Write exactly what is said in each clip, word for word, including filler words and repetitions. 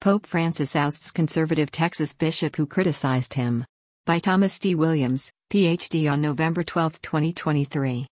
Pope Francis ousts conservative Texas bishop who criticized him. By Thomas D. Williams, P H D on November twelfth, twenty twenty-three.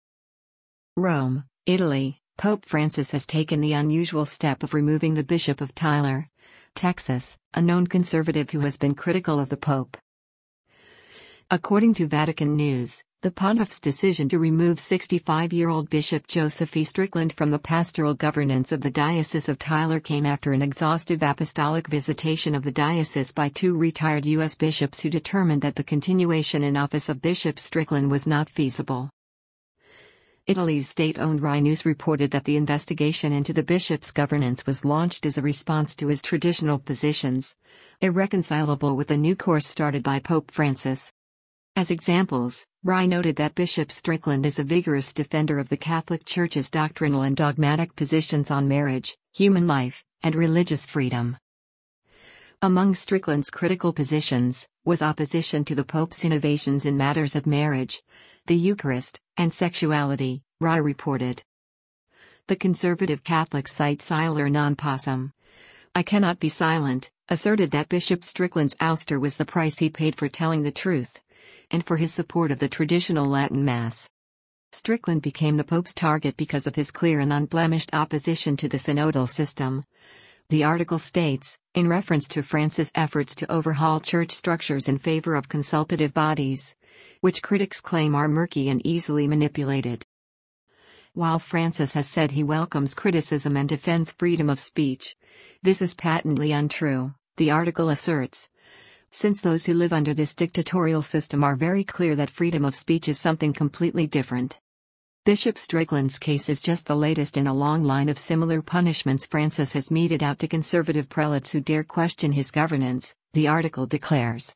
Rome, Italy. Pope Francis has taken the unusual step of removing the Bishop of Tyler, Texas, a known conservative who has been critical of the Pope. According to Vatican News, the Pontiff's decision to remove sixty-five-year-old Bishop Joseph E. Strickland from the pastoral governance of the Diocese of Tyler came after an exhaustive apostolic visitation of the diocese by two retired U S bishops who determined that the continuation in office of Bishop Strickland was not feasible. Italy's state-owned Rai News reported that the investigation into the bishop's governance was launched as a response to his traditional positions, irreconcilable with the new course started by Pope Francis. As examples, Rai noted that Bishop Strickland is a vigorous defender of the Catholic Church's doctrinal and dogmatic positions on marriage, human life, and religious freedom. Among Strickland's critical positions was opposition to the Pope's innovations in matters of marriage, the Eucharist, and sexuality, Rai reported. The conservative Catholic site Seiler Non Possum, I Cannot Be Silent, asserted that Bishop Strickland's ouster was the price he paid for telling the truth, and for his support of the traditional Latin Mass. Strickland became the Pope's target because of his clear and unblemished opposition to the synodal system. The article states, in reference to Francis' efforts to overhaul church structures in favor of consultative bodies, which critics claim are murky and easily manipulated. While Francis has said he welcomes criticism and defends freedom of speech, this is patently untrue, the article asserts, since those who live under this dictatorial system are very clear that freedom of speech is something completely different. Bishop Strickland's case is just the latest in a long line of similar punishments Francis has meted out to conservative prelates who dare question his governance, the article declares.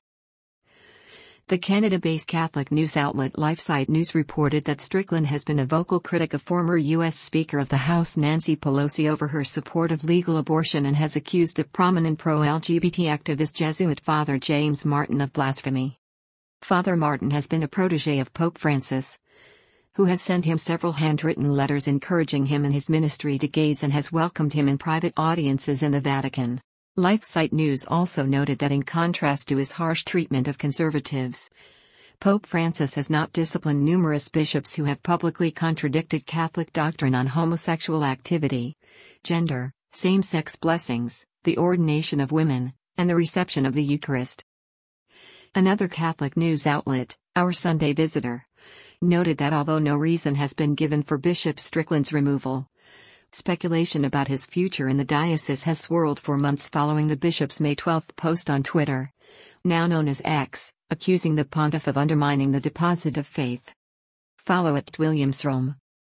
The Canada-based Catholic news outlet LifeSite News reported that Strickland has been a vocal critic of former U S Speaker of the House Nancy Pelosi over her support of legal abortion and has accused the prominent pro-L G B T activist Jesuit Father James Martin of blasphemy. Father Martin has been a protege of Pope Francis, who has sent him several handwritten letters encouraging him and his ministry to gays and has welcomed him in private audiences in the Vatican. LifeSite News also noted that in contrast to his harsh treatment of conservatives, Pope Francis has not disciplined numerous bishops who have publicly contradicted Catholic doctrine on homosexual activity, gender, same-sex blessings, the ordination of women, and the reception of the Eucharist. Another Catholic news outlet, Our Sunday Visitor, noted that although no reason has been given for Bishop Strickland's removal, speculation about his future in the diocese has swirled for months following the bishop's May twelfth post on Twitter, now known as X, accusing the pontiff of undermining the deposit of faith. Follow at Williams Rome.